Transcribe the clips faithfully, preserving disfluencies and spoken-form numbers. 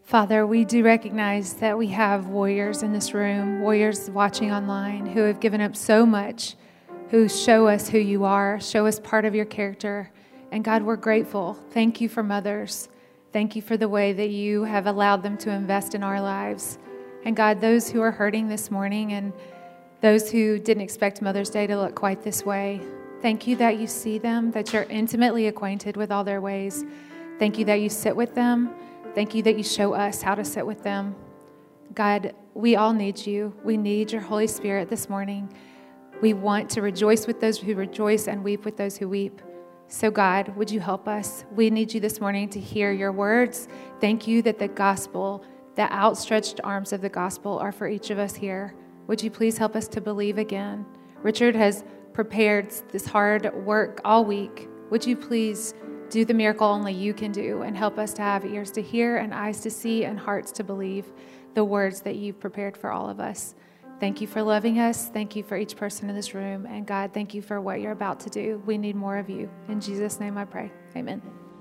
Father, we do recognize that we have warriors in this room, warriors watching online who have given up so much, who show us who you are, show us part of your character. And God, we're grateful. Thank you for mothers. Thank you for the way that you have allowed them to invest in our lives. And God, those who are hurting this morning and those who didn't expect Mother's Day to look quite this way, thank you that you see them, that you're intimately acquainted with all their ways. Thank you that you sit with them. Thank you that you show us how to sit with them. God, we all need you. We need your Holy Spirit this morning. We want to rejoice with those who rejoice and weep with those who weep. So God, would you help us? We need you this morning to hear your words. Thank you that the gospel, the outstretched arms of the gospel are for each of us here. Would you please help us to believe again? Richard has prepared this hard work all week. Would you please do the miracle only you can do and help us to have ears to hear and eyes to see and hearts to believe the words that you've prepared for all of us. Thank you for loving us. Thank you for each person in this room. And God, thank you for what you're about to do. We need more of you. In Jesus' name I pray. Amen.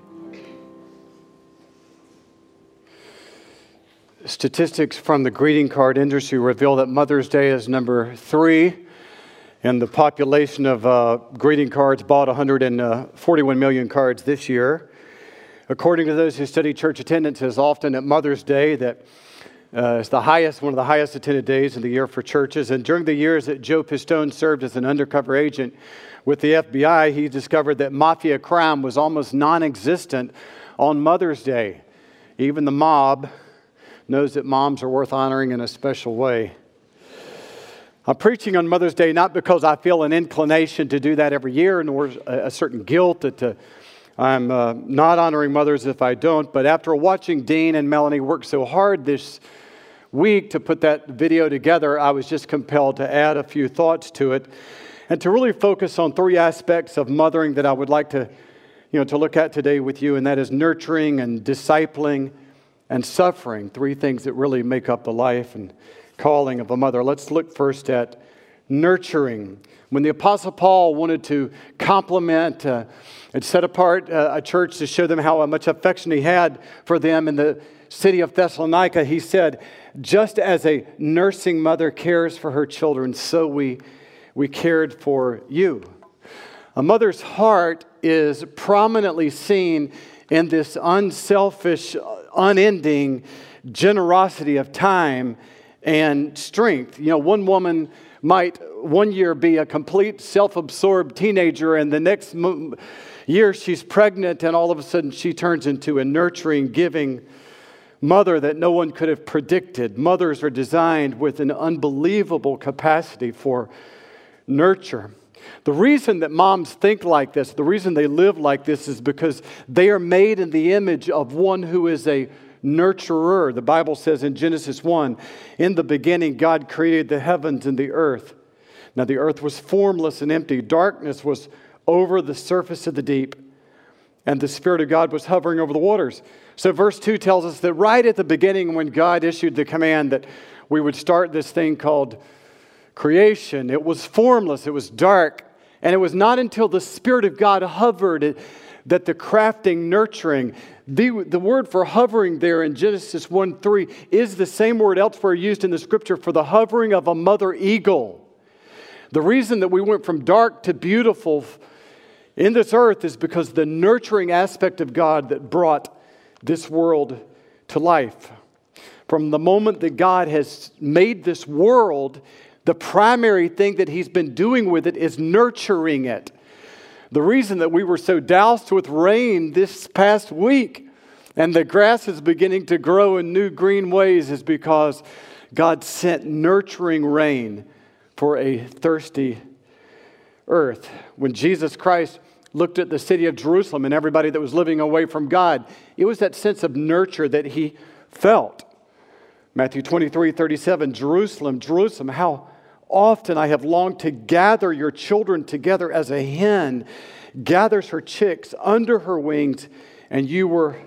Statistics from the greeting card industry reveal that Mother's Day is number three in the population of uh, greeting cards, bought one hundred forty-one million cards this year. According to those who study church attendance, it's often at Mother's Day that uh, is the highest, one of the highest attended days in the year for churches. And during the years that Joe Pistone served as an undercover agent with the F B I, he discovered that mafia crime was almost non-existent on Mother's Day. Even the mob knows that moms are worth honoring in a special way. I'm preaching on Mother's Day not because I feel an inclination to do that every year, nor a certain guilt that uh, I'm uh, not honoring mothers if I don't, but after watching Dean and Melanie work so hard this week to put that video together, I was just compelled to add a few thoughts to it and to really focus on three aspects of mothering that I would like to, you know, to look at today with you, and that is nurturing and discipling and suffering, three things that really make up the life and calling of a mother. Let's look first at nurturing. When the Apostle Paul wanted to compliment uh, and set apart uh, a church to show them how much affection he had for them in the city of Thessalonica, he said, just as a nursing mother cares for her children, so we, we cared for you. A mother's heart is prominently seen in this unselfish, unending generosity of time and strength. You know, one woman might one year be a complete self-absorbed teenager, and the next mo- year she's pregnant, and all of a sudden she turns into a nurturing, giving mother that no one could have predicted. Mothers are designed with an unbelievable capacity for nurture. The reason that moms think like this, the reason they live like this, is because they are made in the image of one who is a nurturer. The Bible says in Genesis one, in the beginning God created the heavens and the earth. Now the earth was formless and empty. Darkness was over the surface of the deep, and the Spirit of God was hovering over the waters. So verse two tells us that right at the beginning, when God issued the command that we would start this thing called creation, it was formless, it was dark, and it was not until the Spirit of God hovered that the crafting, nurturing, the, the word for hovering there in Genesis one three is the same word elsewhere used in the Scripture for the hovering of a mother eagle. The reason that we went from dark to beautiful in this earth is because the nurturing aspect of God that brought this world to life. From the moment that God has made this world, the primary thing that He's been doing with it is nurturing it. The reason that we were so doused with rain this past week and the grass is beginning to grow in new green ways is because God sent nurturing rain for a thirsty earth. When Jesus Christ looked at the city of Jerusalem and everybody that was living away from God, it was that sense of nurture that He felt. Matthew twenty-three thirty-seven, Jerusalem, Jerusalem, how often I have longed to gather your children together as a hen gathers her chicks under her wings, and you were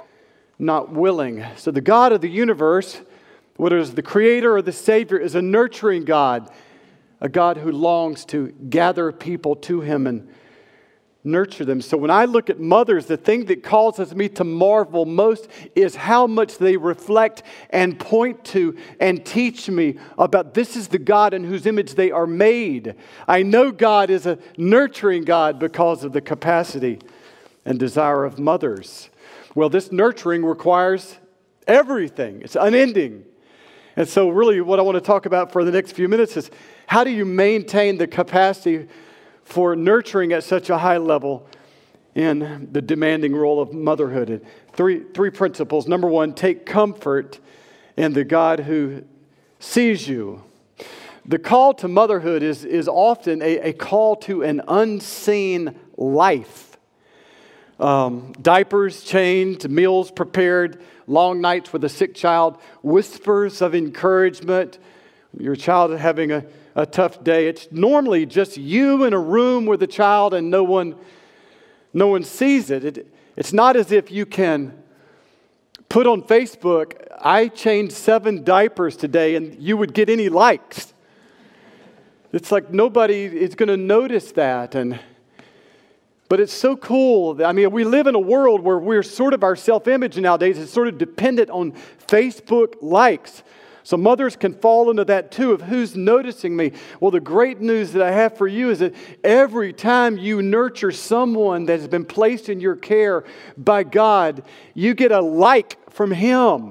not willing. So the God of the universe, whether it's the Creator or the Savior, is a nurturing God, a God who longs to gather people to Him and nurture them. So when I look at mothers, the thing that causes me to marvel most is how much they reflect and point to and teach me about this is the God in whose image they are made. I know God is a nurturing God because of the capacity and desire of mothers. Well, this nurturing requires everything. It's unending. And so really what I want to talk about for the next few minutes is how do you maintain the capacity for nurturing at such a high level in the demanding role of motherhood. And three, three principles. Number one, take comfort in the God who sees you. The call to motherhood is, is often a, a call to an unseen life. Um, diapers changed, meals prepared, long nights with a sick child, whispers of encouragement. Your child is having a A tough day. It's normally just you in a room with a child and no one, no one sees it. it. It's not as if you can put on Facebook, I changed seven diapers today, and you would get any likes. It's like nobody is going to notice that. And but it's so cool. I mean, we live in a world where we're sort of our self-image nowadays is sort of dependent on Facebook likes. So mothers can fall into that too of who's noticing me. Well, the great news that I have for you is that every time you nurture someone that has been placed in your care by God, you get a like from Him.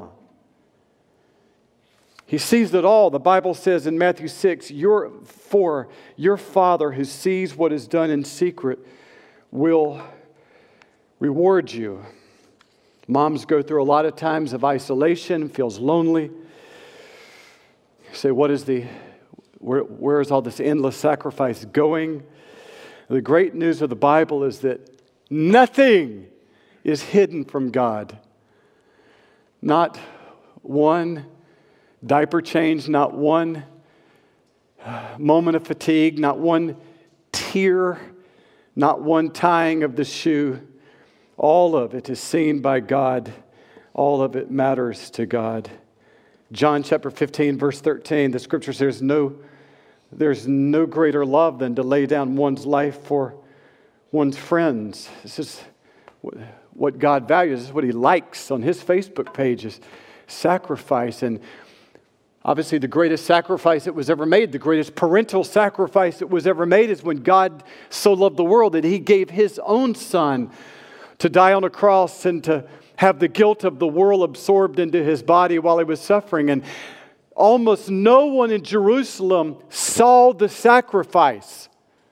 He sees it all. The Bible says in Matthew six, your, for your Father who sees what is done in secret will reward you. Moms go through a lot of times of isolation, feels lonely. Say, what is the, where, where is all this endless sacrifice going? The great news of the Bible is that nothing is hidden from God. Not one diaper change, not one moment of fatigue, not one tear, not one tying of the shoe. All of it is seen by God. All of it matters to God. John chapter fifteen, verse thirteen, the scripture says, no, there's no greater love than to lay down one's life for one's friends. This is what God values. This is what He likes on His Facebook page is sacrifice. And obviously the greatest sacrifice that was ever made, the greatest parental sacrifice that was ever made is when God so loved the world that He gave His own Son to die on a cross and to have the guilt of the world absorbed into His body while He was suffering. And almost no one in Jerusalem saw the sacrifice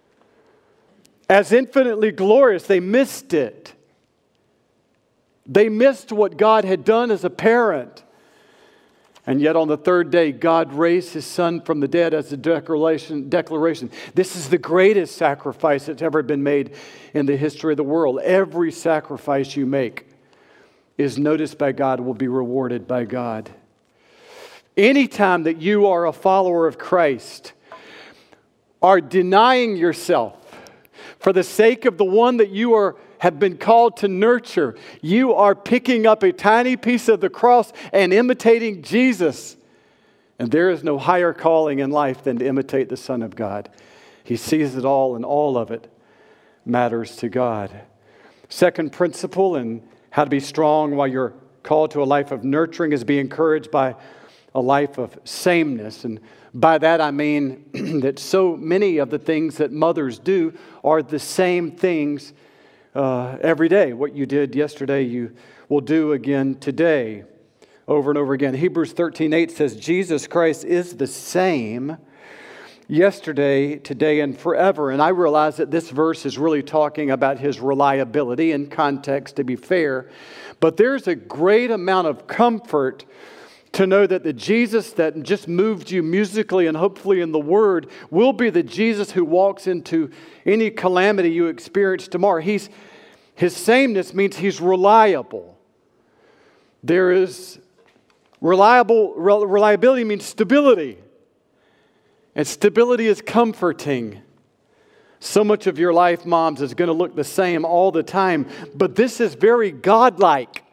as infinitely glorious. They missed it. They missed what God had done as a parent. And yet on the third day, God raised His Son from the dead as a declaration. declaration. This is the greatest sacrifice that's ever been made in the history of the world. Every sacrifice you make is noticed by God, will be rewarded by God. Anytime that you are a follower of Christ, are denying yourself for the sake of the one that you are have been called to nurture, you are picking up a tiny piece of the cross and imitating Jesus. And there is no higher calling in life than to imitate the Son of God. He sees it all, and all of it matters to God. Second principle in how to be strong while you're called to a life of nurturing is be encouraged by a life of sameness. And by that I mean that so many of the things that mothers do are the same things uh, every day. What you did yesterday, you will do again today, over and over again. Hebrews thirteen eight says, Jesus Christ is the same yesterday, today, and forever. And I realize that this verse is really talking about His reliability in context, to be fair. But there's a great amount of comfort to know that the Jesus that just moved you musically and hopefully in the Word will be the Jesus who walks into any calamity you experience tomorrow. He's, His sameness means He's reliable. There is reliable, reliability means stability. And stability is comforting. So much of your life, moms, is going to look the same all the time. But this is very God-like.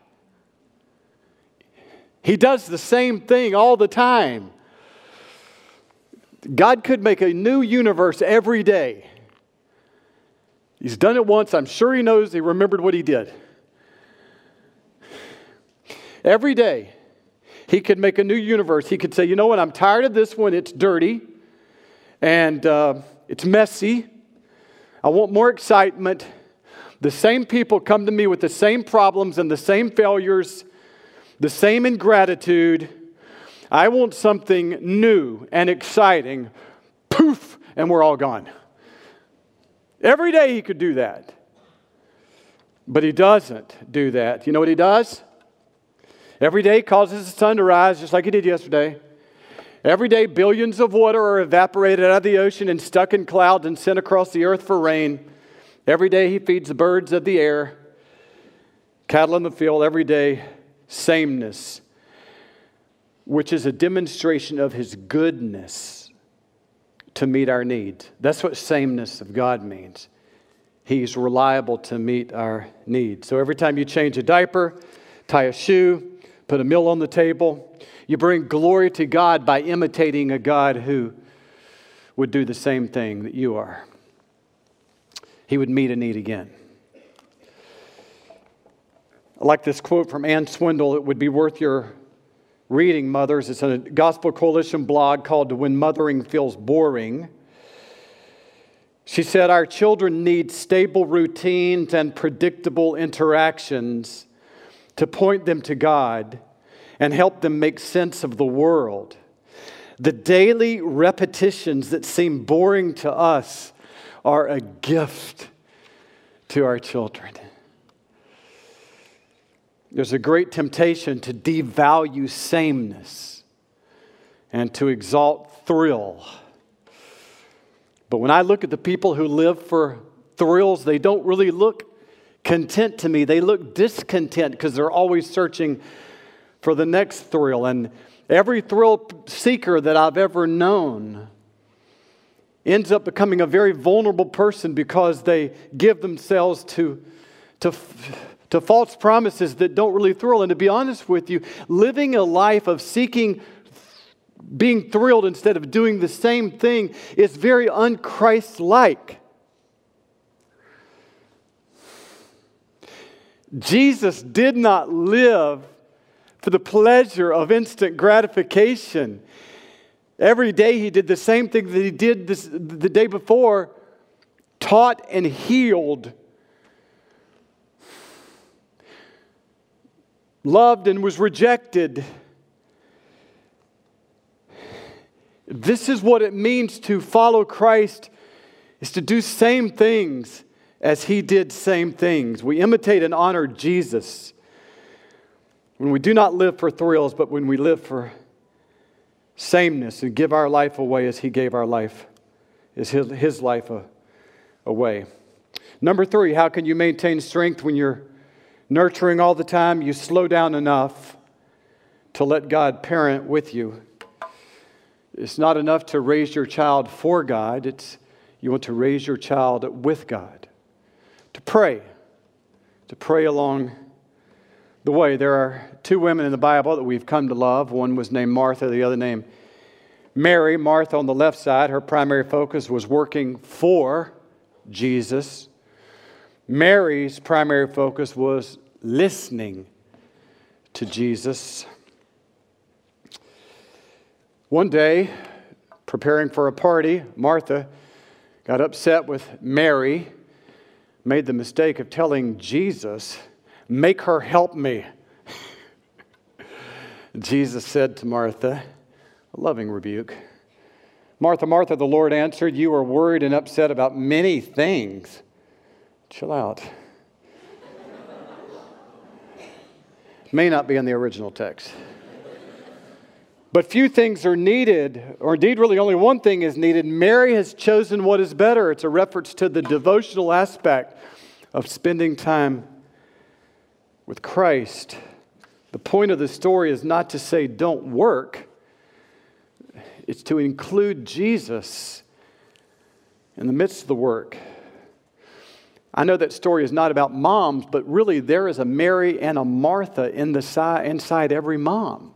He does the same thing all the time. God could make a new universe every day. He's done it once. I'm sure he knows he remembered what he did. Every day, he could make a new universe. He could say, you know what, I'm tired of this one. It's dirty and uh, it's messy. I want more excitement. The same people come to me with the same problems and the same failures, the same ingratitude. I want something new and exciting. Poof, and we're all gone. Every day he could do that. But he doesn't do that. You know what he does? Every day causes the sun to rise just like he did yesterday. Every day billions of water are evaporated out of the ocean and stuck in clouds and sent across the earth for rain. Every day he feeds the birds of the air, cattle in the field. Every day, sameness, which is a demonstration of his goodness to meet our needs. That's what sameness of God means. He's reliable to meet our needs. So every time you change a diaper, tie a shoe, put a meal on the table, you bring glory to God by imitating a God who would do the same thing that you are. He would meet a need again. I like this quote from Ann Swindle. It would be worth your reading, mothers. It's a Gospel Coalition blog called When Mothering Feels Boring. She said, our children need stable routines and predictable interactions to point them to God and help them make sense of the world. The daily repetitions that seem boring to us are a gift to our children. There's a great temptation to devalue sameness and to exalt thrill. But when I look at the people who live for thrills, they don't really look content to me. They look discontent because they're always searching for the next thrill. And every thrill seeker that I've ever known ends up becoming a very vulnerable person because they give themselves to, to, to false promises that don't really thrill. And to be honest with you, living a life of seeking being thrilled instead of doing the same thing is very un-Christ-like. Jesus did not live for the pleasure of instant gratification. Every day he did the same thing that he did this, the day before, taught and healed, loved and was rejected. This is what it means to follow Christ, is to do same things as he did same things. We imitate and honor Jesus when we do not live for thrills, but when we live for sameness and give our life away as he gave our life, is his, his life a, away. Number three, how can you maintain strength when you're nurturing all the time? You slow down enough to let God parent with you. It's not enough to raise your child for God. It's you want to raise your child with God. To pray. To pray along the way. There are two women in the Bible that we've come to love. One was named Martha, the other named Mary. Martha on the left side, her primary focus was working for Jesus. Mary's primary focus was listening to Jesus. One day, preparing for a party, Martha got upset with Mary, made the mistake of telling Jesus, "Make her help me." Jesus said to Martha, a loving rebuke, "Martha, Martha," the Lord answered, "you are worried and upset about many things." Chill out. May not be in the original text. But few things are needed, or indeed really only one thing is needed. Mary has chosen what is better. It's a reference to the devotional aspect of spending time with Christ. The point of the story is not to say don't work. It's to include Jesus in the midst of the work. I know that story is not about moms, but really there is a Mary and a Martha in the si- inside every mom.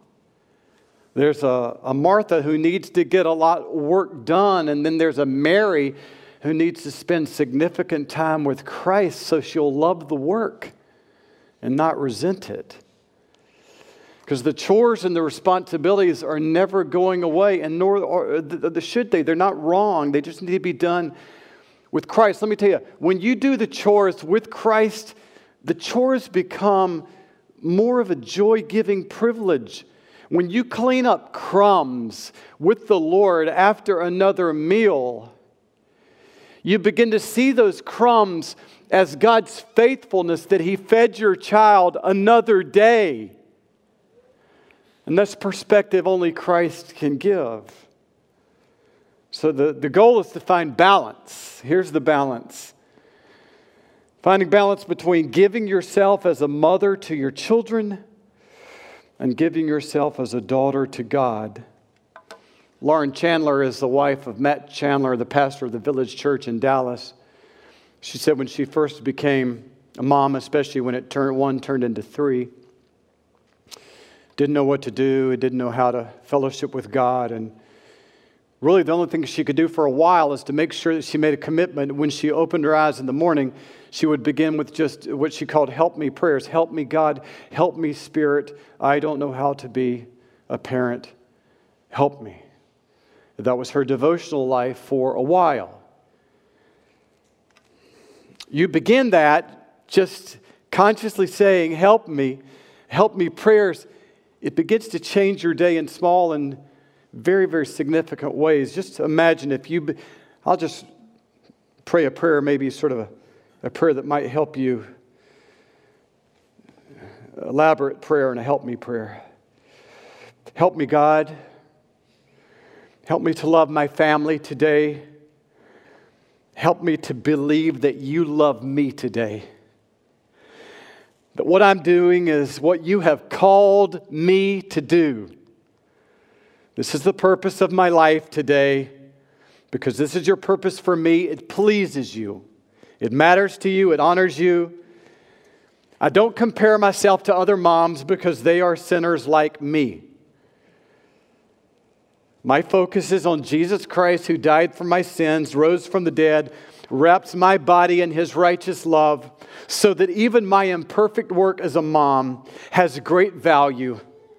There's a, a Martha who needs to get a lot of work done, and then there's a Mary who needs to spend significant time with Christ so she'll love the work and not resent it. Because the chores and the responsibilities are never going away, and nor or, should they. They're not wrong. They just need to be done with Christ. Let me tell you, when you do the chores with Christ, the chores become more of a joy-giving privilege. When you clean up crumbs with the Lord after another meal, you begin to see those crumbs as God's faithfulness that He fed your child another day. And that's perspective only Christ can give. So the, the goal is to find balance. Here's the balance. Finding balance between giving yourself as a mother to your children and giving yourself as a daughter to God. Lauren Chandler is the wife of Matt Chandler, the pastor of the Village Church in Dallas. She said when she first became a mom, especially when it turned one turned into three, didn't know what to do, didn't know how to fellowship with God, and really the only thing she could do for a while is to make sure that she made a commitment. When she opened her eyes in the morning, she would begin with just what she called help me prayers. Help me, God. Help me, Spirit. I don't know how to be a parent. Help me. That was her devotional life for a while. You begin that just consciously saying, help me, help me prayers. It begins to change your day in small and very, very significant ways. Just imagine if you, I'll just pray a prayer, maybe sort of a, a prayer that might help you. Elaborate prayer and a help me prayer. Help me, God. Help me to love my family today. Help me to believe that you love me today. That what I'm doing is what you have called me to do. This is the purpose of my life today, because this is your purpose for me. It pleases you. It matters to you. It honors you. I don't compare myself to other moms because they are sinners like me. My focus is on Jesus Christ, who died for my sins, rose from the dead, wraps my body in His righteous love, so that even my imperfect work as a mom has great value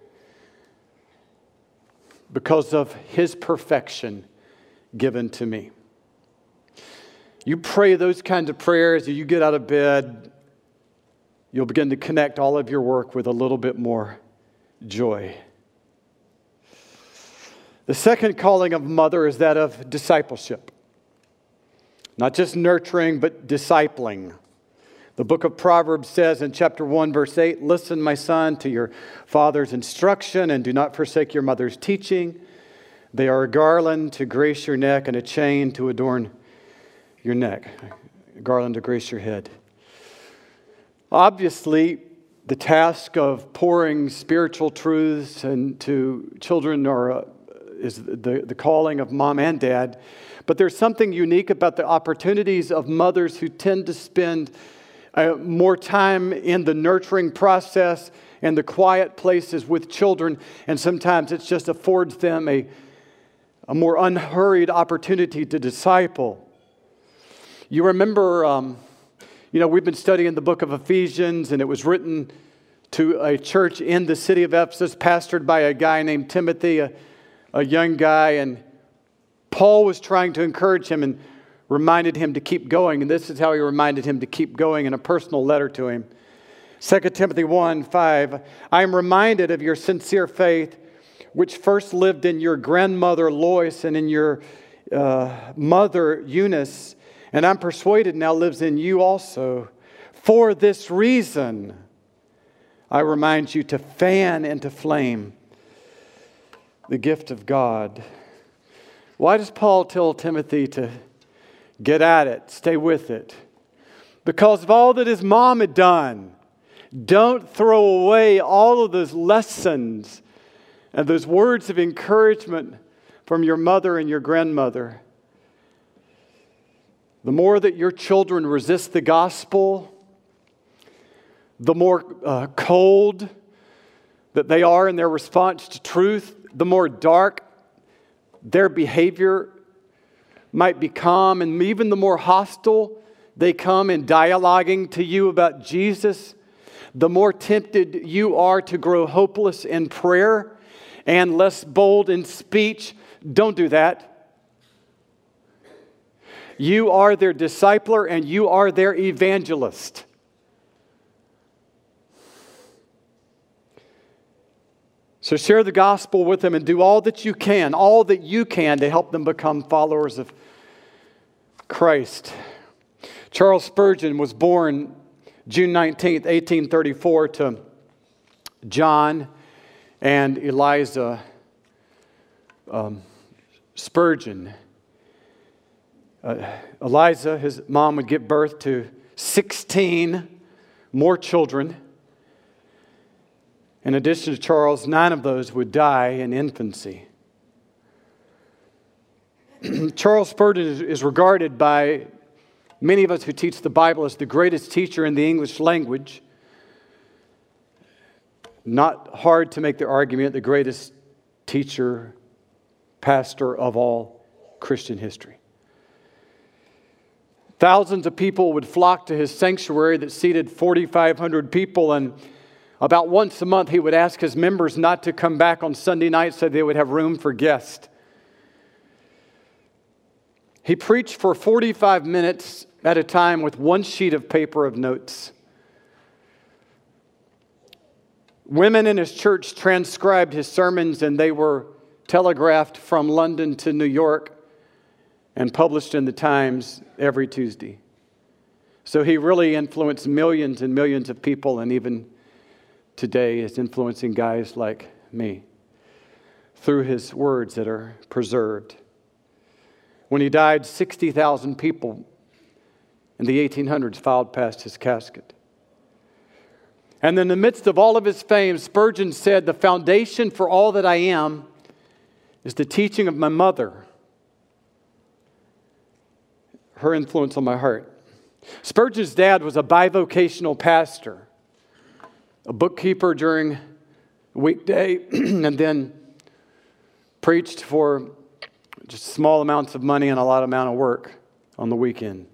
because of His perfection given to me. You pray those kinds of prayers, you get out of bed, you'll begin to connect all of your work with a little bit more joy. The second calling of mother is that of discipleship. Not just nurturing, but discipling. The book of Proverbs says in chapter one, verse eight, listen, my son, to your father's instruction, and do not forsake your mother's teaching. They are a garland to grace your neck and a chain to adorn your neck, a garland to grace your head. Obviously, the task of pouring spiritual truths into children are, uh, is the, the calling of mom and dad. But there's something unique about the opportunities of mothers who tend to spend uh, more time in the nurturing process and the quiet places with children. And sometimes it just affords them a, a more unhurried opportunity to disciple. You remember, um, you know, we've been studying the book of Ephesians, and it was written to a church in the city of Ephesus, pastored by a guy named Timothy, a, a young guy, and Paul was trying to encourage him and reminded him to keep going. And this is how he reminded him to keep going in a personal letter to him. Second Timothy one five, I am reminded of your sincere faith, which first lived in your grandmother Lois and in your uh, mother Eunice, and I'm persuaded now lives in you also. For this reason, I remind you to fan into flame the gift of God. Why does Paul tell Timothy to get at it, stay with it? Because of all that his mom had done. Don't throw away all of those lessons and those words of encouragement from your mother and your grandmother. The more that your children resist the gospel, the more uh, cold that they are in their response to truth, the more dark their behavior might become, and even the more hostile they come in dialoguing to you about Jesus, the more tempted you are to grow hopeless in prayer and less bold in speech. Don't do that. You are their discipler and you are their evangelist. So share the gospel with them and do all that you can, all that you can to help them become followers of Christ. Charles Spurgeon was born June nineteenth, eighteen thirty-four to John and Eliza um, Spurgeon. Uh, Eliza, his mom, would give birth to sixteen more children. In addition to Charles, nine of those would die in infancy. Charles Spurgeon is, is regarded by many of us who teach the Bible as the greatest teacher in the English language. Not hard to make the argument, the greatest teacher, pastor of all Christian history. Thousands of people would flock to his sanctuary that seated forty-five hundred people, and about once a month he would ask his members not to come back on Sunday night so they would have room for guests. He preached for forty-five minutes at a time with one sheet of paper of notes. Women in his church transcribed his sermons, and they were telegraphed from London to New York and published in the Times every Tuesday. So he really influenced millions and millions of people, and even today is influencing guys like me through his words that are preserved. When he died, sixty thousand people in the eighteen hundreds filed past his casket. And in the midst of all of his fame, Spurgeon said, "The foundation for all that I am is the teaching of my mother, her influence on my heart." Spurgeon's dad was a bivocational pastor, a bookkeeper during the weekday, and then preached for just small amounts of money and a lot amount of work on the weekend.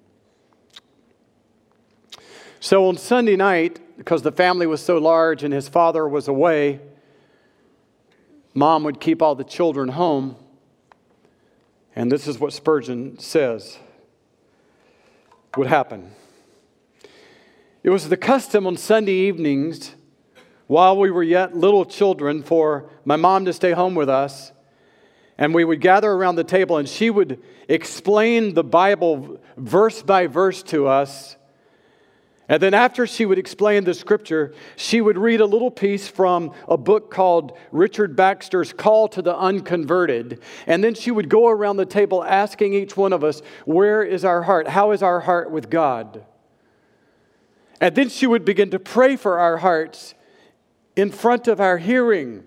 So on Sunday night, because the family was so large and his father was away, Mom would keep all the children home. And this is what Spurgeon says would happen. It was the custom on Sunday evenings, while we were yet little children, for my mom to stay home with us. And we would gather around the table and she would explain the Bible verse by verse to us. And then after she would explain the scripture, she would read a little piece from a book called Richard Baxter's Call to the Unconverted. And then she would go around the table asking each one of us, where is our heart? How is our heart with God? And then she would begin to pray for our hearts in front of our hearing.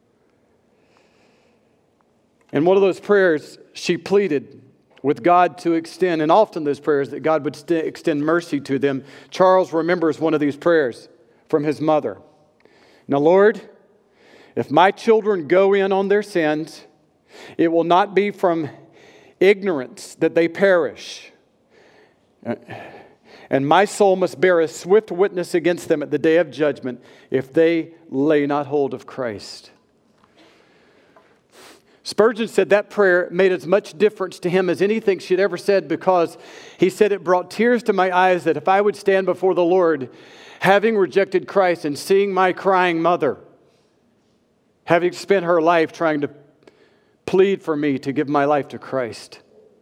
And one of those prayers she pleaded with God to extend, and often those prayers that God would st- extend mercy to them. Charles remembers one of these prayers from his mother. Now, Lord, if my children go in on their sins, it will not be from ignorance that they perish. And my soul must bear a swift witness against them at the day of judgment if they lay not hold of Christ. Spurgeon said that prayer made as much difference to him as anything she'd ever said, because he said it brought tears to my eyes that if I would stand before the Lord, having rejected Christ and seeing my crying mother, having spent her life trying to plead for me to give my life to Christ.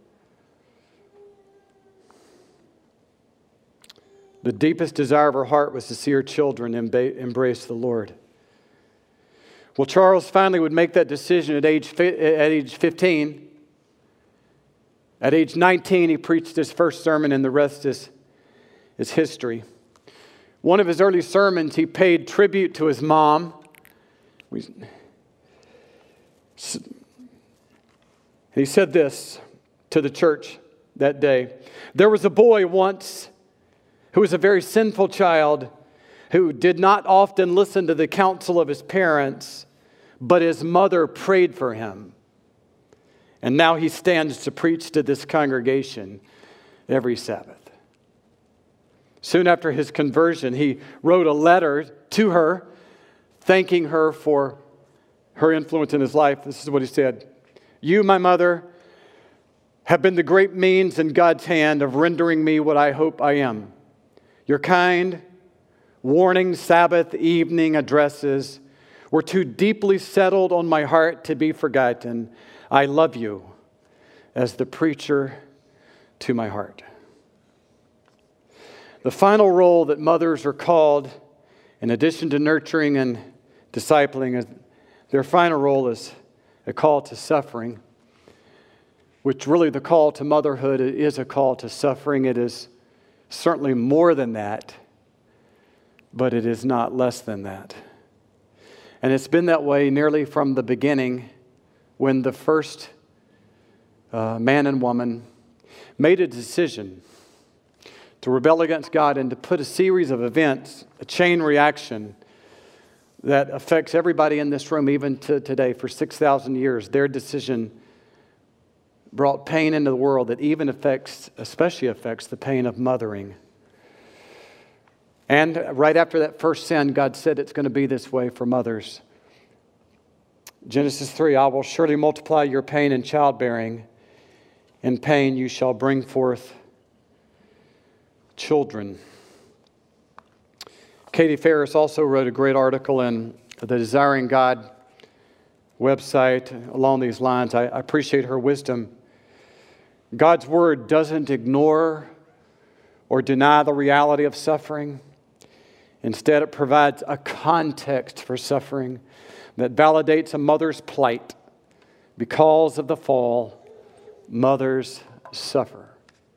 The deepest desire of her heart was to see her children embrace the Lord. Well, Charles finally would make that decision at age, at age fifteen. At age nineteen, he preached his first sermon, and the rest is, is history. One of his early sermons, he paid tribute to his mom. He said this to the church that day. There was a boy once who was a very sinful child who did not often listen to the counsel of his parents, but his mother prayed for him. And now he stands to preach to this congregation every Sabbath. Soon after his conversion, he wrote a letter to her, thanking her for her influence in his life. This is what he said. You, my mother, have been the great means in God's hand of rendering me what I hope I am. Your kind, warning Sabbath evening addresses were too deeply settled on my heart to be forgotten. I love you as the preacher to my heart. The final role that mothers are called, in addition to nurturing and discipling, is their final role is a call to suffering, which really the call to motherhood is a call to suffering. It is certainly more than that, but it is not less than that. And it's been that way nearly from the beginning, when the first uh, man and woman made a decision to rebel against God and to put a series of events, a chain reaction that affects everybody in this room, even to today, for six thousand years. Their decision brought pain into the world that even affects, especially affects the pain of mothering. And right after that first sin, God said it's going to be this way for mothers. Genesis three, I will surely multiply your pain in childbearing. In pain you shall bring forth children. Katie Ferris also wrote a great article in the Desiring God website along these lines. I appreciate her wisdom. God's Word doesn't ignore or deny the reality of suffering. Instead, it provides a context for suffering that validates a mother's plight. Because of the fall, mothers suffer.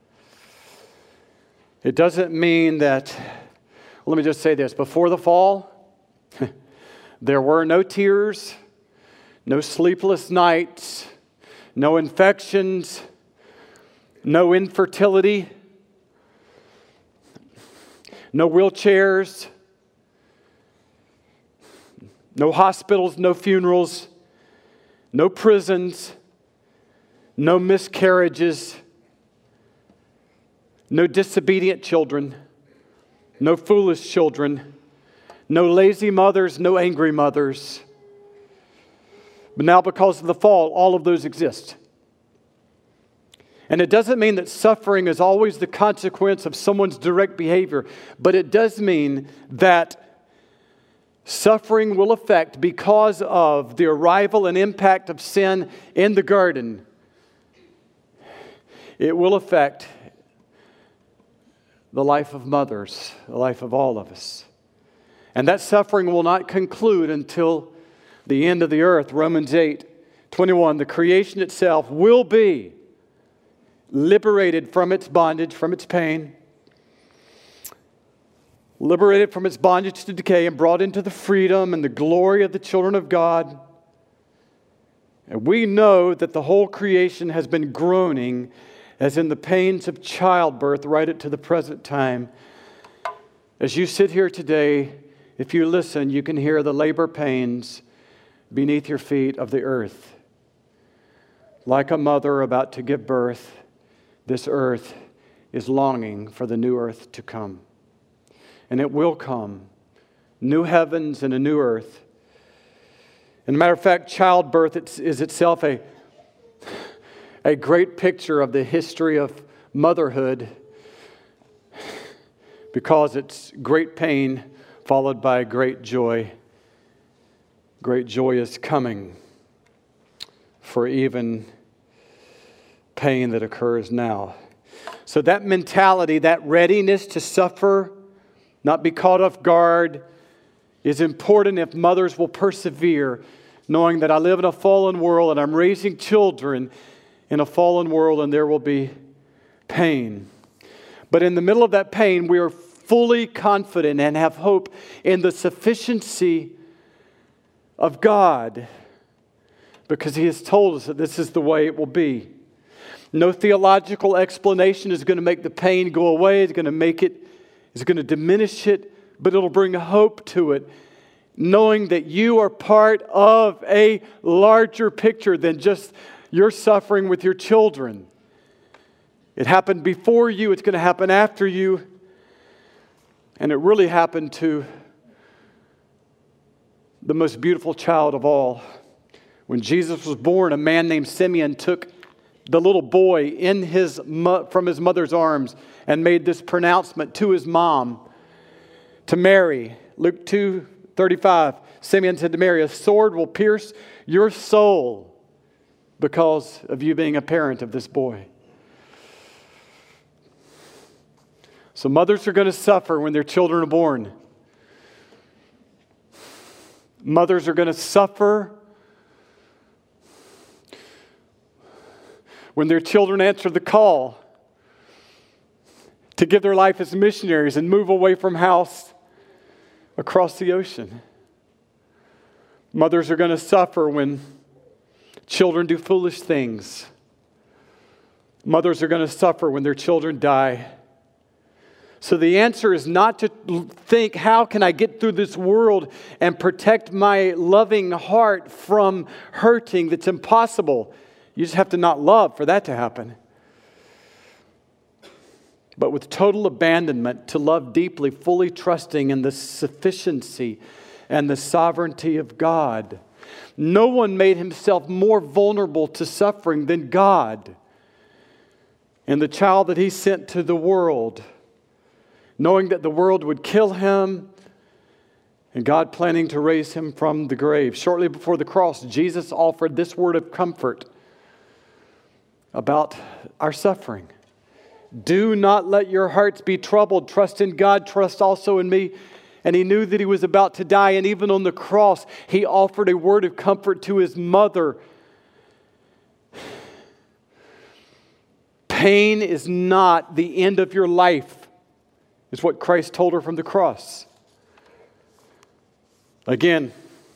It doesn't mean that, well, let me just say this, before the fall, there were no tears, no sleepless nights, no infections, no infertility, no wheelchairs, no hospitals, no funerals, no prisons, no miscarriages, no disobedient children, no foolish children, no lazy mothers, no angry mothers. But now, because of the fall, all of those exist. And it doesn't mean that suffering is always the consequence of someone's direct behavior, but it does mean that suffering will affect, because of the arrival and impact of sin in the garden, it will affect the life of mothers, the life of all of us. And that suffering will not conclude until the end of the earth. Romans eight twenty-one, the creation itself will be liberated from its bondage, from its pain, liberated from its bondage to decay, and brought into the freedom and the glory of the children of God. And we know that the whole creation has been groaning as in the pains of childbirth right up to the present time. As you sit here today, if you listen, you can hear the labor pains beneath your feet of the earth. Like a mother about to give birth, this earth is longing for the new earth to come. And it will come. New heavens and a new earth. And as a matter of fact, childbirth is itself a, a great picture of the history of motherhood, because it's great pain followed by great joy. Great joy is coming for even pain that occurs now. So that mentality, that readiness to suffer, not be caught off guard, is important if mothers will persevere, knowing that I live in a fallen world and I'm raising children in a fallen world, and there will be pain. But in the middle of that pain, we are fully confident and have hope in the sufficiency of God, because He has told us that this is the way it will be. No theological explanation is going to make the pain go away. It's going to make it, it's going to diminish it, but it'll bring hope to it, knowing that you are part of a larger picture than just You're suffering with your children. It happened before you. It's going to happen after you. And it really happened to the most beautiful child of all. When Jesus was born, a man named Simeon took the little boy in his from his mother's arms and made this pronouncement to his mom, to Mary. Luke two thirty-five, Simeon said to Mary, "A sword will pierce your soul because of you being a parent of this boy." So mothers are going to suffer when their children are born. Mothers are going to suffer when their children answer the call to give their life as missionaries and move away from house across the ocean. Mothers are going to suffer when children do foolish things. Mothers are going to suffer when their children die. So the answer is not to think, how can I get through this world and protect my loving heart from hurting? That's impossible. You just have to not love for that to happen. But with total abandonment, to love deeply, fully trusting in the sufficiency and the sovereignty of God. No one made himself more vulnerable to suffering than God. And the child that he sent to the world, knowing that the world would kill him, and God planning to raise him from the grave. Shortly before the cross, Jesus offered this word of comfort about our suffering. Do not let your hearts be troubled. Trust in God, trust also in me. And he knew that he was about to die, and even on the cross, he offered a word of comfort to his mother. Pain is not the end of your life, is what Christ told her from the cross. Again,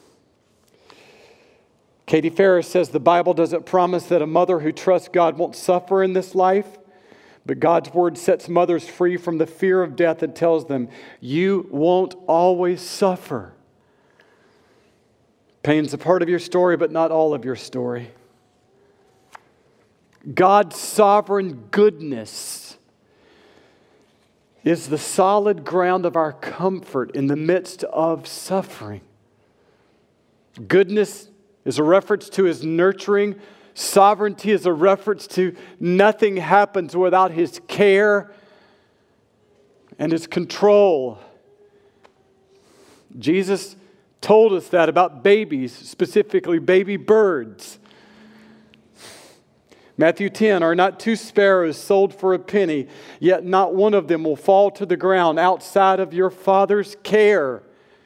Katie Ferris says the Bible doesn't promise that a mother who trusts God won't suffer in this life, but God's word sets mothers free from the fear of death and tells them, you won't always suffer. Pain's a part of your story, but not all of your story. God's sovereign goodness is the solid ground of our comfort in the midst of suffering. Goodness is a reference to His nurturing. Sovereignty is a reference to nothing happens without His care and His control. Jesus told us that about babies, specifically baby birds. Matthew ten, are not two sparrows sold for a penny, yet not one of them will fall to the ground outside of your Father's care.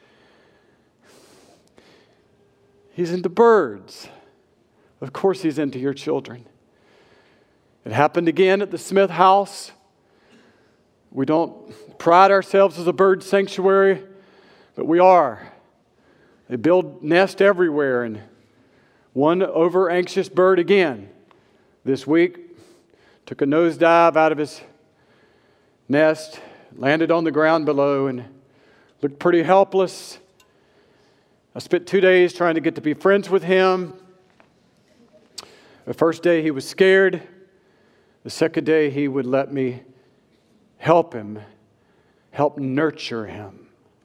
He's into birds. Of course He's into your children. It happened again at the Smith house. We don't pride ourselves as a bird sanctuary, but we are. They build nests everywhere, and one over-anxious bird again this week took a nosedive out of his nest, landed on the ground below, and looked pretty helpless. I spent two days trying to get to be friends with him. The first day he was scared. The second day he would let me help him, help nurture him.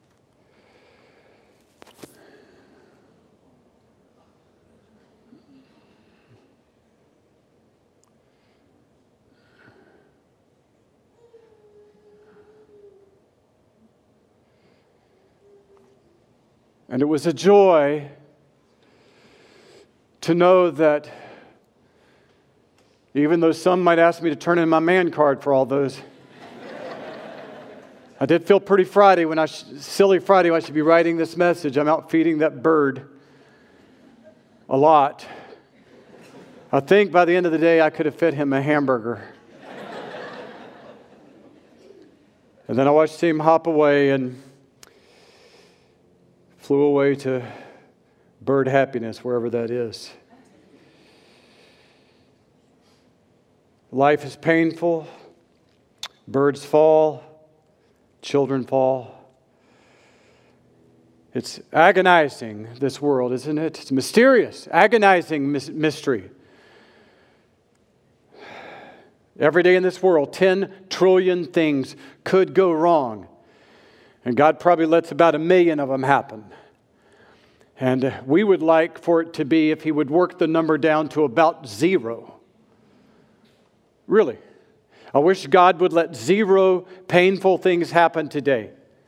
And it was a joy to know that even though some might ask me to turn in my man card for all those, I did feel pretty Friday when I, sh- silly Friday when I should be writing this message. I'm out feeding that bird a lot. I think by the end of the day I could have fed him a hamburger. And then I watched him hop away and flew away to bird happiness, wherever that is. Life is painful. Birds fall. Children fall. It's agonizing, this world, isn't it? It's mysterious, agonizing mystery. Every day in this world, ten trillion things could go wrong. And God probably lets about a million of them happen. And we would like for it to be, if He would work the number down to about zero. Really. I wish God would let zero painful things happen today.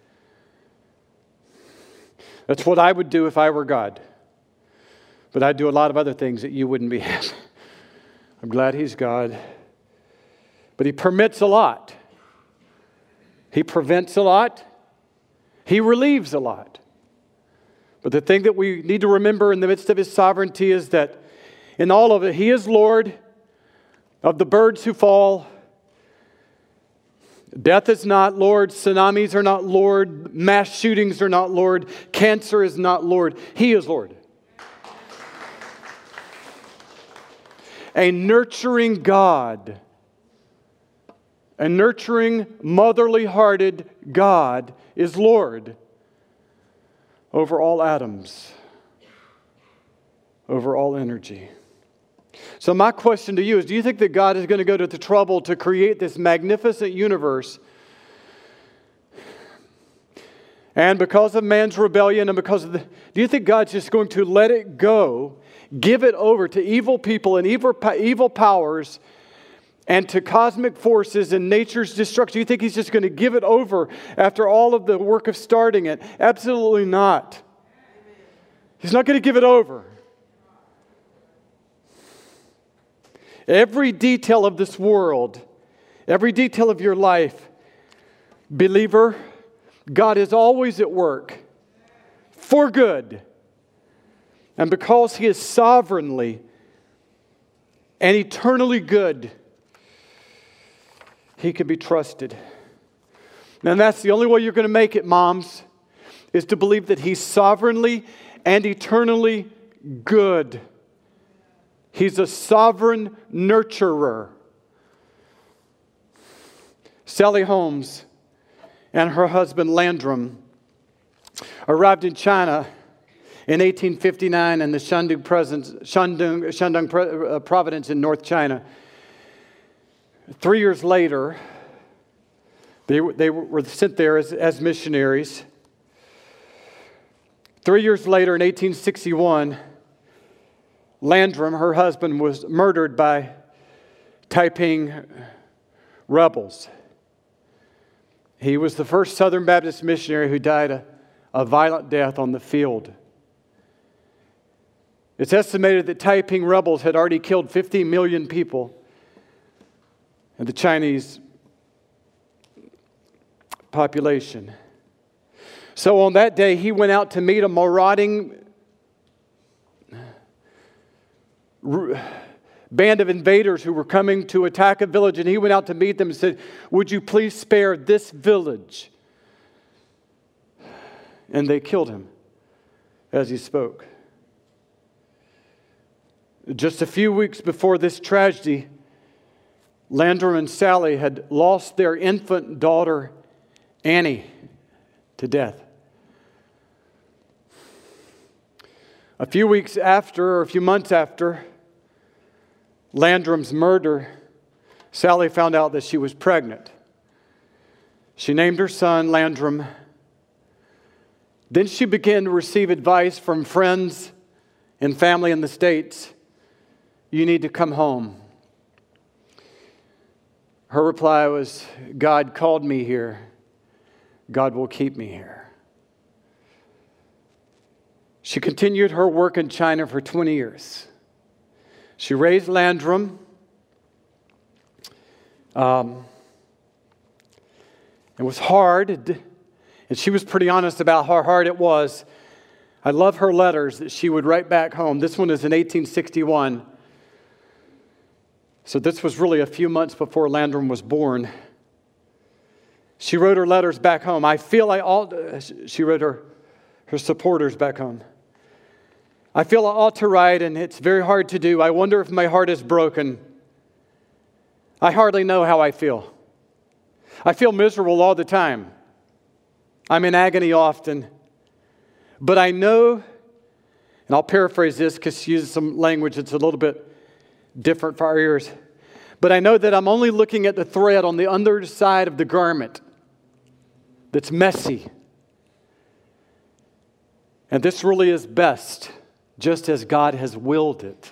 That's what I would do if I were God. But I'd do a lot of other things that you wouldn't be happy. I'm glad He's God. But He permits a lot. He prevents a lot. He relieves a lot. But the thing that we need to remember in the midst of His sovereignty is that in all of it, He is Lord of the birds who fall. Death is not Lord. Tsunamis are not Lord. Mass shootings are not Lord. Cancer is not Lord. He is Lord. A nurturing God, a nurturing, motherly-hearted God is Lord over all atoms, over all energy. So my question to you is, do you think that God is going to go to the trouble to create this magnificent universe, and because of man's rebellion and because of the, do you think God's just going to let it go, give it over to evil people and evil, evil powers and to cosmic forces and nature's destruction? Do you think He's just going to give it over after all of the work of starting it? Absolutely not. He's not going to give it over. Every detail of this world, every detail of your life, believer, God is always at work for good. And because He is sovereignly and eternally good, He can be trusted. And that's the only way you're going to make it, moms, is to believe that He's sovereignly and eternally good. He's a sovereign nurturer. Sally Holmes and her husband Landrum arrived in China in eighteen fifty-nine in the Shandong, presence, Shandong, Shandong province in North China. Three years later, they, they were sent there as, as missionaries. Three years later, in eighteen sixty-one, Landrum, her husband, was murdered by Taiping rebels. He was the first Southern Baptist missionary who died a, a violent death on the field. It's estimated that Taiping rebels had already killed fifty million people in the Chinese population. So on that day, he went out to meet a marauding band of invaders who were coming to attack a village, and he went out to meet them and said, "Would you please spare this village?" And they killed him as he spoke. Just a few weeks before this tragedy, Landrum and Sally had lost their infant daughter, Annie, to death. A few weeks after, or a few months after Landrum's murder, Sally found out that she was pregnant. She named her son Landrum. Then she began to receive advice from friends and family in the States. "You need to come home." Her reply was, "God called me here. God will keep me here." She continued her work in China for twenty years. She raised Landrum. Um, it was hard, and she was pretty honest about how hard it was. I love her letters that she would write back home. This one is in eighteen sixty-one. So this was really a few months before Landrum was born. She wrote her letters back home. I feel I ought, she wrote her, her supporters back home. "I feel I ought to write, and it's very hard to do. I wonder if my heart is broken. I hardly know how I feel. I feel miserable all the time. I'm in agony often. But I know," and I'll paraphrase this because she uses some language that's a little bit different for our ears. But I know that I'm only looking at the thread on the underside of the garment that's messy. And this really is best, just as God has willed it.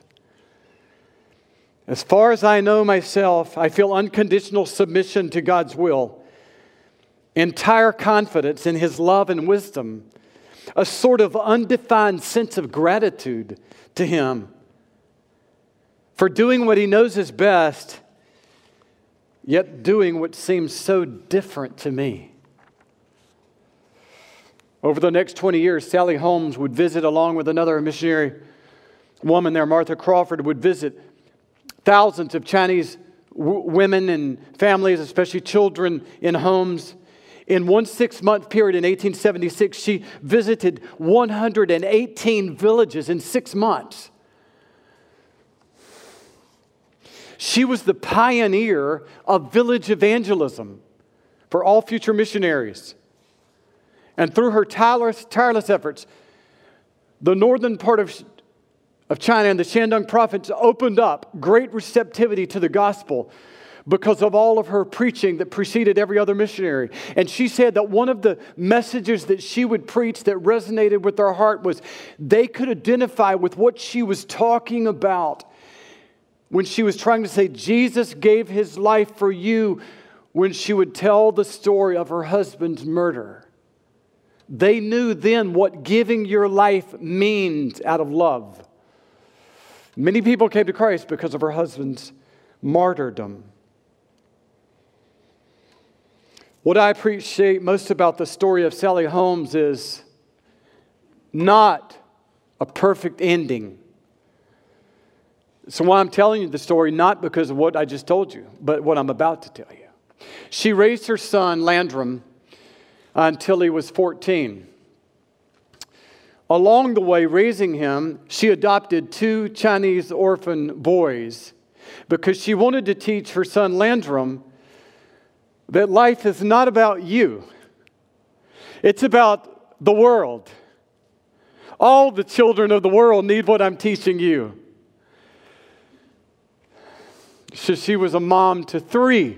As far as I know myself, I feel unconditional submission to God's will, entire confidence in His love and wisdom, a sort of undefined sense of gratitude to Him for doing what He knows is best, yet doing what seems so different to me. Over the next twenty years, Sally Holmes would visit, along with another missionary woman there, Martha Crawford, would visit thousands of Chinese w- women and families, especially children, in homes. In one six-month period in eighteen seventy-six, she visited one hundred eighteen villages in six months. She was the pioneer of village evangelism for all future missionaries. And through her tireless, tireless efforts, the northern part of, of China and the Shandong province opened up great receptivity to the gospel because of all of her preaching that preceded every other missionary. And she said that one of the messages that she would preach that resonated with their heart was they could identify with what she was talking about when she was trying to say, Jesus gave His life for you, when she would tell the story of her husband's murder. They knew then what giving your life means out of love. Many people came to Christ because of her husband's martyrdom. What I appreciate most about the story of Sally Holmes is not a perfect ending. So why I'm telling you the story, not because of what I just told you, but what I'm about to tell you. She raised her son, Landrum, until he was fourteen. Along the way, raising him, she adopted two Chinese orphan boys because she wanted to teach her son, Landrum, that life is not about you. It's about the world. All the children of the world need what I'm teaching you. So she was a mom to three.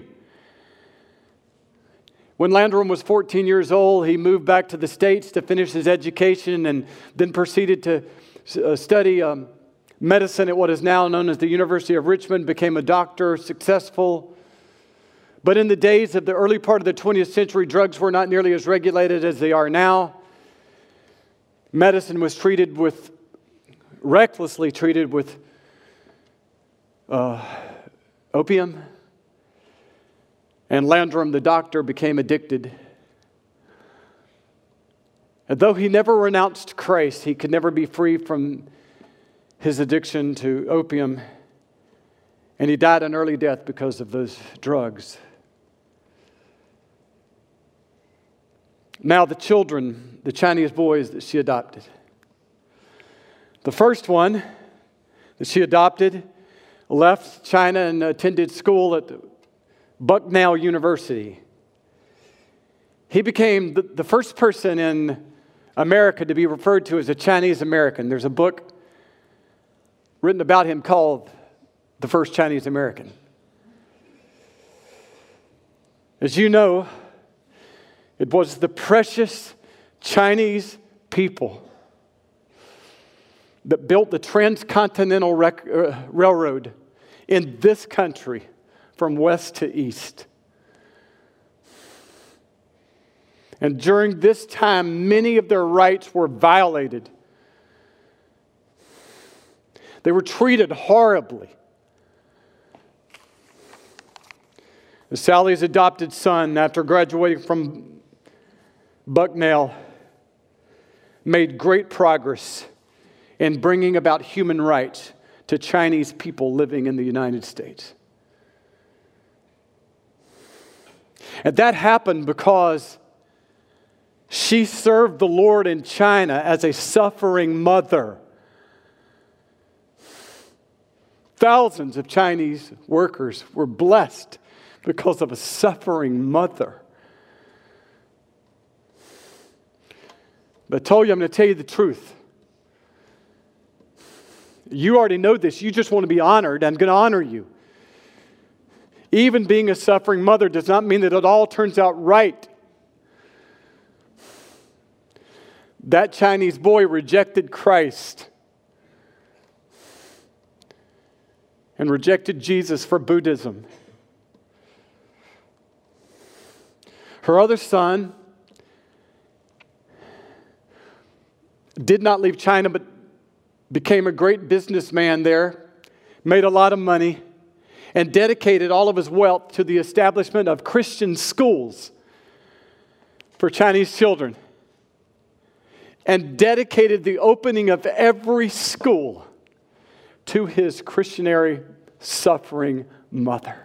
When Landrum was fourteen years old, he moved back to the States to finish his education and then proceeded to uh, study um, medicine at what is now known as the University of Richmond, became a doctor, successful. But in the days of the early part of the twentieth century, drugs were not nearly as regulated as they are now. Medicine was treated with, recklessly treated with uh, opium. And Landrum, the doctor, became addicted. And though he never renounced Christ, he could never be free from his addiction to opium. And he died an early death because of those drugs. Now the children, the Chinese boys that she adopted. The first one that she adopted left China and attended school at Bucknell University. He became the, the first person in America to be referred to as a Chinese American. There's a book written about him called The First Chinese American. As you know, it was the precious Chinese people that built the transcontinental rec- uh, railroad in this country from west to east. And during this time, many of their rights were violated. They were treated horribly. Sally's adopted son, after graduating from Bucknell, made great progress in bringing about human rights to Chinese people living in the United States. And that happened because she served the Lord in China as a suffering mother. Thousands of Chinese workers were blessed because of a suffering mother. But I told you I'm going to tell you the truth. You already know this. You just want to be honored. I'm going to honor you. Even being a suffering mother does not mean that it all turns out right. That Chinese boy rejected Christ and rejected Jesus for Buddhism. Her other son did not leave China, but became a great businessman there, made a lot of money, and dedicated all of his wealth to the establishment of Christian schools for Chinese children, and dedicated the opening of every school to his Christianary suffering mother.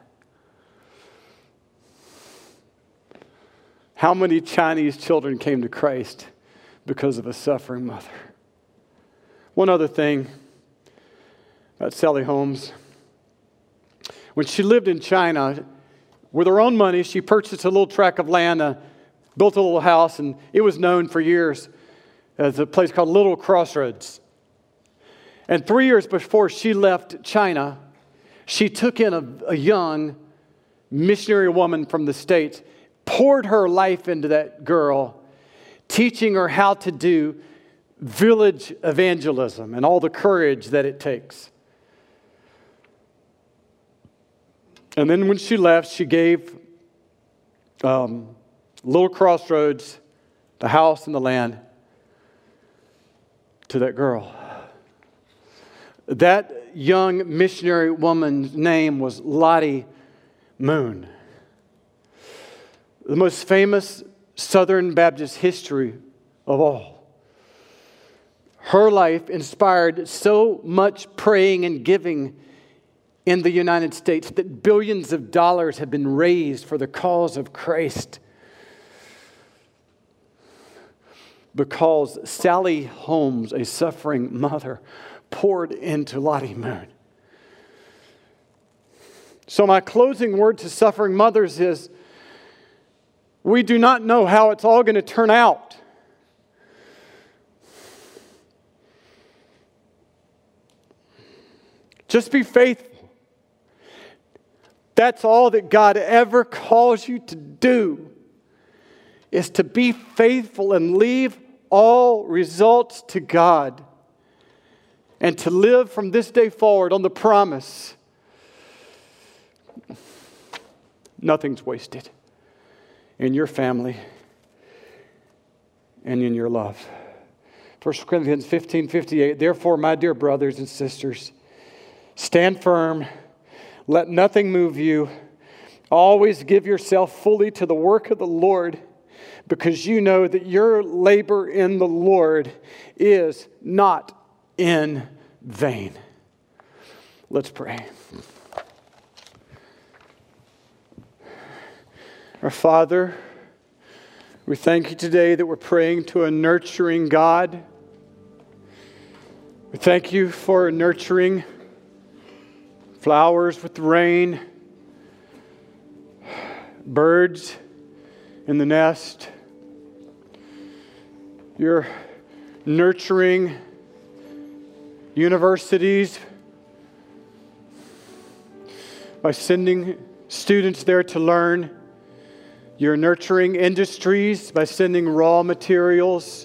How many Chinese children came to Christ because of a suffering mother? One other thing about Sally Holmes. When she lived in China, with her own money, she purchased a little tract of land, uh, built a little house, and it was known for years as a place called Little Crossroads. And three years before she left China, she took in a, a young missionary woman from the States, poured her life into that girl, teaching her how to do village evangelism and all the courage that it takes. And then when she left, she gave um, Little Crossroads, the house and the land, to that girl. That young missionary woman's name was Lottie Moon. The most famous Southern Baptist history of all. Her life inspired so much praying and giving in the United States that billions of dollars have been raised for the cause of Christ. Because Sally Holmes, a suffering mother, poured into Lottie Moon. So my closing word to suffering mothers is, we do not know how it's all going to turn out. Just be faithful. That's all that God ever calls you to do, is to be faithful and leave all results to God, and to live from this day forward on the promise nothing's wasted in your family and in your love. First Corinthians fifteen fifty-eight, therefore, my dear brothers and sisters, stand firm, let nothing move you. Always give yourself fully to the work of the Lord, because you know that your labor in the Lord is not in vain. Let's pray. Our Father, we thank you today that we're praying to a nurturing God. We thank you for nurturing flowers with rain, birds in the nest. You're nurturing universities by sending students there to learn. You're nurturing industries by sending raw materials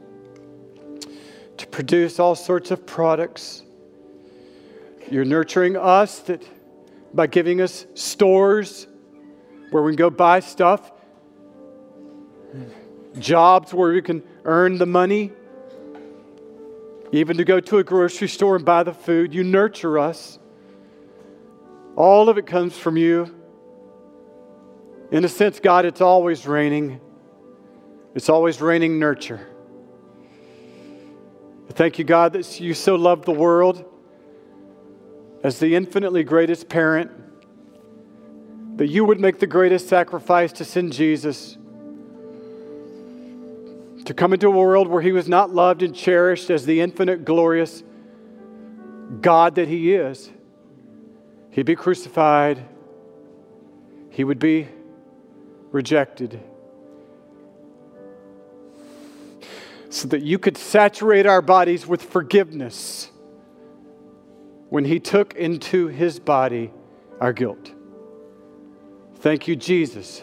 to produce all sorts of products. You're nurturing us that by giving us stores where we can go buy stuff, jobs where we can earn the money, even to go to a grocery store and buy the food. You nurture us. All of it comes from you. In a sense, God, it's always raining. It's always raining nurture. Thank you, God, that you so loved the world as the infinitely greatest parent, that you would make the greatest sacrifice to send Jesus to come into a world where he was not loved and cherished as the infinite, glorious God that he is. He'd be crucified. He would be rejected, so that you could saturate our bodies with forgiveness when he took into his body our guilt. Thank you, Jesus,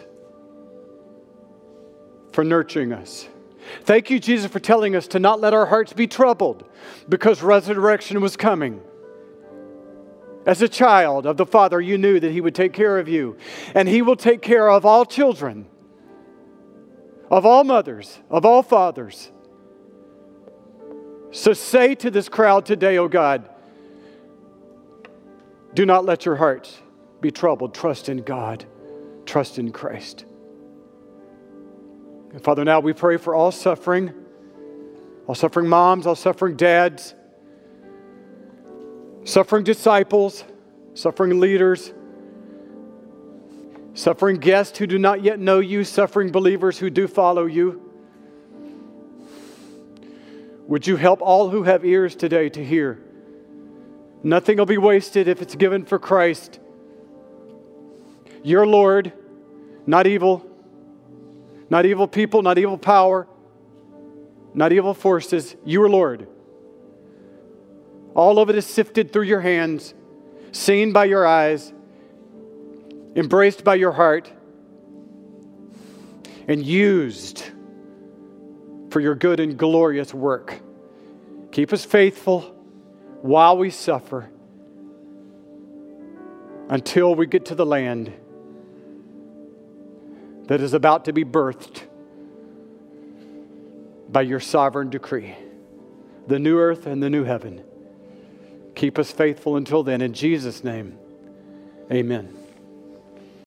for nurturing us. Thank you, Jesus, for telling us to not let our hearts be troubled because resurrection was coming. As a child of the Father, you knew that He would take care of you. And He will take care of all children, of all mothers, of all fathers. So say to this crowd today, oh God, do not let your hearts be troubled. Trust in God. Trust in Christ. And Father, now we pray for all suffering, all suffering moms, all suffering dads, suffering disciples, suffering leaders, suffering guests who do not yet know you, suffering believers who do follow you. Would you help all who have ears today to hear? Nothing will be wasted if it's given for Christ. Your Lord, not evil, not evil people, not evil power, not evil forces. You are Lord. All of it is sifted through your hands, seen by your eyes, embraced by your heart, and used for your good and glorious work. Keep us faithful while we suffer until we get to the land that is about to be birthed by your sovereign decree, the new earth and the new heaven. Keep us faithful until then. In Jesus' name, amen.